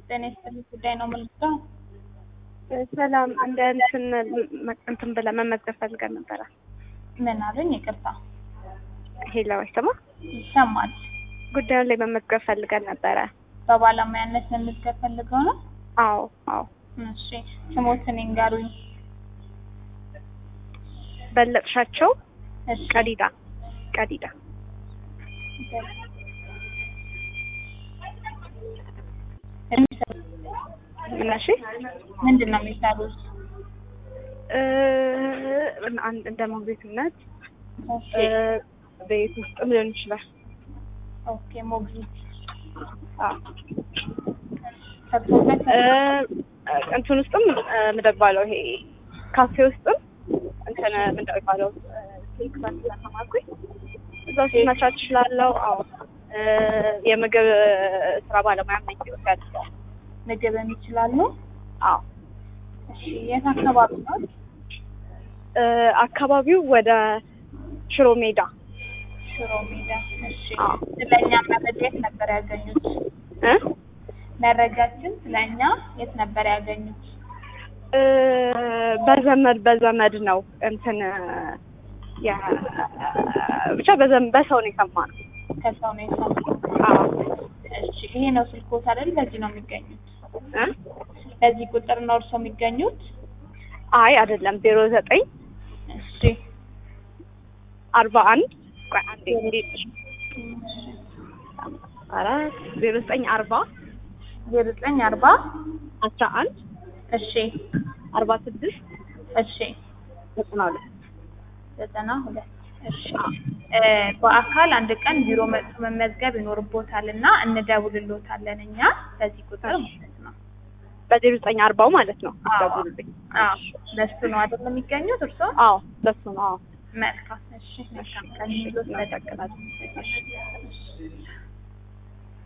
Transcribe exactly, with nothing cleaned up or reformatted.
ጤና ይስጥልኝ ጉዳይ ነው የምልከው። ሰላም እንደ እንትን እንትን ብለ መመዝገብ ፈልገን ነበረ። ምን አሉኝ? ይቅርታ። ሄሎ አይሰማ? ይሰማል። ጉዳዩን ላይ መመዝገብ ፈልገን ነበረ። በባለሙያነት መመዝገብ ፈልገው ነው? አዎ አዎ። እሺ ስሞትን ይንገሩኝ። በለጥሻቸው እሺ ቀዲዳ ቀዲዳ እሺ ምንድን ነው የሚሰሩት? እ አንድ እንደ ሞግዚትነት ኦኬ ቤት ውስጥም ሊሆን ይችላል። ኦኬ ሞግዚት አዎ ሰርቶበት እ እንትን ውስጥም ምደባለው ይሄ ካፌ ውስጥም እንትን ምንደባለው ኬክ ባስላ ተማርኩኝ እዛ ሲመቻች ይችላልው። አዎ እ የምግብ ስራ ባለሙያ ነኝ ይወስዳል። ምግብ ይችላሉ? አዎ። እሺ የት አካባቢ ነው? እ አካባቢው ወደ ሽሮ ሜዳ። ሽሮ ሜዳ። እሺ አዎ። ስለኛ መረጃ የት ነበር ያገኙት? እ መረጃችን ስለኛ የት ነበር ያገኙት? እ በዘመድ በዘመድ ነው እንትን ያ ብቻ በዘመድ በሰው ነው የሰማነው። ከሰው ነው የሰማነው። አዎ። እሺ ይሄ ነው ስልኮት አይደል? በዚህ ነው የሚገኙት? እ በዚህ ቁጥር ነው እርሶ የሚገኙት? አይ አይደለም ዜሮ ዘጠኝ እሺ አርባ አንድ ቆይ አንዴ እንዴት አራት ዜሮ ዘጠኝ አርባ ዜሮ ዘጠኝ አርባ አስራ አንድ እሺ አርባ ስድስት እሺ ዘጠና ሁለት ዘጠና ሁለት እሺ እ በአካል አንድ ቀን ቢሮ መጥቶ መመዝገብ ይኖርቦታልና እንደውልልዎታለን እኛ በዚህ ቁጥር ማለት ነው። በዜሮ ዘጠኝ አርባው ማለት ነው። አዎ ደውሉልኝ። አዎ በሱ ነው አይደል የሚገኙት እርሶ? አዎ በሱ ነው። አዎ መልካም እሺ መልካም ቀን ይሁንልዎት። እናመሰግናለን።